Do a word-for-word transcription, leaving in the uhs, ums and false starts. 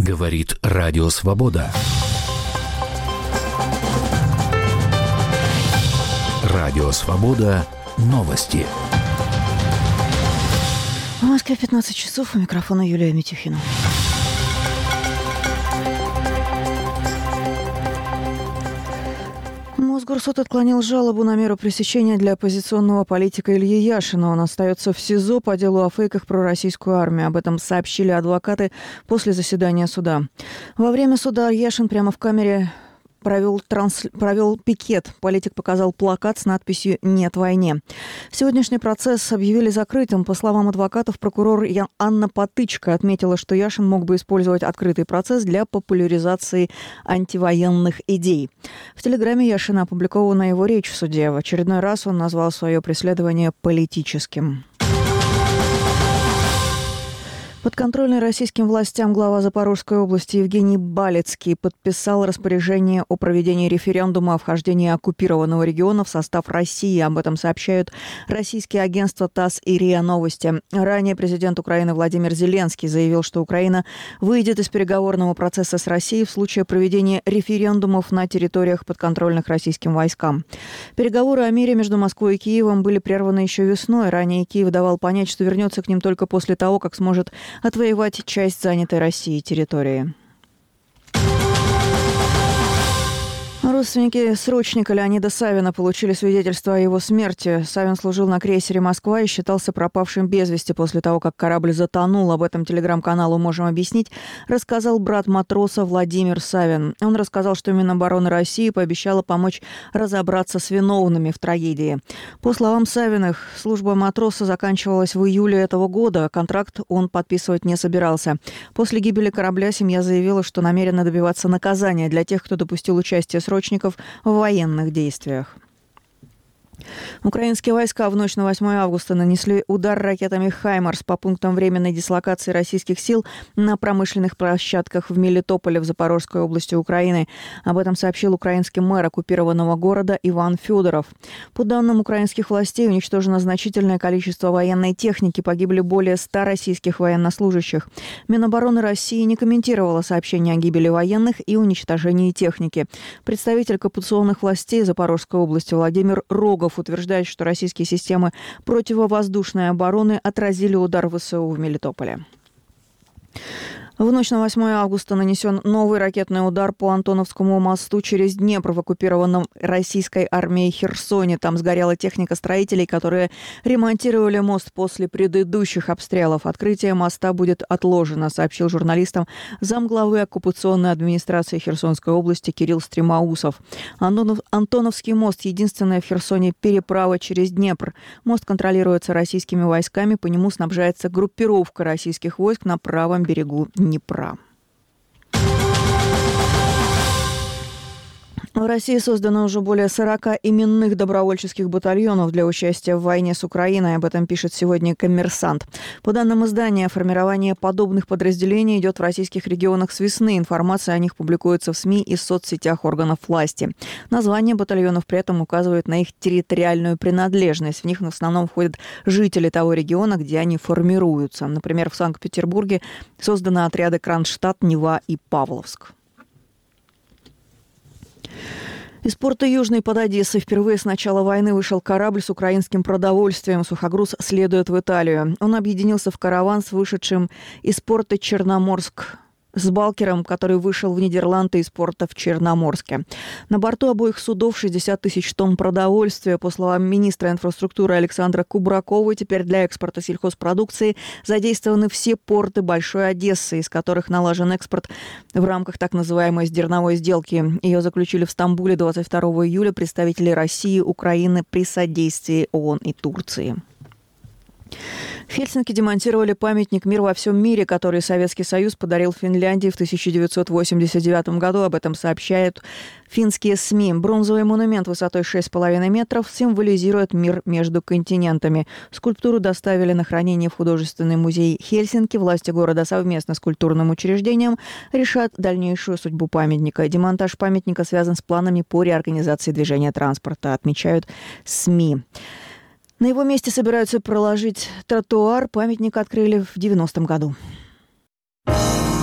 Говорит Радио Свобода. Радио Свобода. Новости. В Москве пятнадцать часов. У микрофона Юлия Митюхина. Мосгорсуд отклонил жалобу на меру пресечения для оппозиционного политика Ильи Яшина. Он остается в СИЗО по делу о фейках про российскую армию. Об этом сообщили адвокаты после заседания суда. Во время суда Яшин прямо в камере Провел, транс... провел пикет. Политик показал плакат с надписью «Нет войне». Сегодняшний процесс объявили закрытым. По словам адвокатов, прокурор Анна Потычко отметила, что Яшин мог бы использовать открытый процесс для популяризации антивоенных идей. В телеграме Яшина опубликована его речь в суде. В очередной раз он назвал свое преследование политическим. Подконтрольный российским властям глава Запорожской области Евгений Балецкий подписал распоряжение о проведении референдума о вхождении оккупированного региона в состав России. Об этом сообщают российские агентства ТАСС и РИА Новости. Ранее президент Украины Владимир Зеленский заявил, что Украина выйдет из переговорного процесса с Россией в случае проведения референдумов на территориях, подконтрольных российским войскам. Переговоры о мире между Москвой и Киевом были прерваны еще весной. Ранее Киев давал понять, что вернется к ним только после того, как сможет отвоевать часть занятой Россией территории. Родственники срочника Леонида Савина получили свидетельство о его смерти. Савин служил на крейсере «Москва» и считался пропавшим без вести после того, как корабль затонул. Об этом телеграм-каналу «Можем объяснить» рассказал брат матроса Владимир Савин. Он рассказал, что Минобороны России пообещала помочь разобраться с виновными в трагедии. По словам Савиных, служба матроса заканчивалась в июле этого года. Контракт он подписывать не собирался. После гибели корабля семья заявила, что намерена добиваться наказания для тех, кто допустил участие срочника в военных действиях. Украинские войска в ночь на восьмое августа нанесли удар ракетами «Хаймарс» по пунктам временной дислокации российских сил на промышленных площадках в Мелитополе в Запорожской области Украины. Об этом сообщил украинский мэр оккупированного города Иван Федоров. По данным украинских властей, уничтожено значительное количество военной техники, погибли более ста российских военнослужащих. Минобороны России не комментировала сообщение о гибели военных и уничтожении техники. Представитель оккупационных властей Запорожской области Владимир Рогов утверждает, что российские системы противовоздушной обороны отразили удар ВСУ в Мелитополе. В ночь на восьмое августа нанесен новый ракетный удар по Антоновскому мосту через Днепр в оккупированном российской армией Херсоне. Там сгорела техника строителей, которые ремонтировали мост после предыдущих обстрелов. Открытие моста будет отложено, сообщил журналистам замглавы оккупационной администрации Херсонской области Кирилл Стремоусов. Антонов, Антоновский мост – единственная в Херсоне переправа через Днепр. Мост контролируется российскими войсками, по нему снабжается группировка российских войск на правом берегу Днепра. В России создано уже более сорока именных добровольческих батальонов для участия в войне с Украиной. Об этом пишет сегодня «Коммерсант». По данным издания, формирование подобных подразделений идет в российских регионах с весны. Информация о них публикуется в СМИ и соцсетях органов власти. Название батальонов при этом указывает на их территориальную принадлежность. В них в основном входят жители того региона, где они формируются. Например, в Санкт-Петербурге созданы отряды Кронштадт, Нева и Павловск. Из порта Южный под Одессой впервые с начала войны вышел корабль с украинским продовольствием. Сухогруз следует в Италию. Он объединился в караван с вышедшим из порта Черноморск с балкером, который вышел в Нидерланды из порта в Черноморске. На борту обоих судов шестьдесят тысяч тонн продовольствия. По словам министра инфраструктуры Александра Кубракова, теперь для экспорта сельхозпродукции задействованы все порты Большой Одессы, из которых налажен экспорт в рамках так называемой зерновой сделки. Ее заключили в Стамбуле двадцать второго июля представители России, Украины при содействии ООН и Турции. В Хельсинки демонтировали памятник «Мир во всем мире», который Советский Союз подарил Финляндии в тысяча девятьсот восемьдесят девятом году. Об этом сообщают финские СМИ. Бронзовый монумент высотой шесть с половиной метров символизирует мир между континентами. Скульптуру доставили на хранение в художественный музей Хельсинки. Власти города совместно с культурным учреждением решат дальнейшую судьбу памятника. Демонтаж памятника связан с планами по реорганизации движения транспорта, отмечают СМИ. На его месте собираются проложить тротуар. Памятник открыли в девяностом году.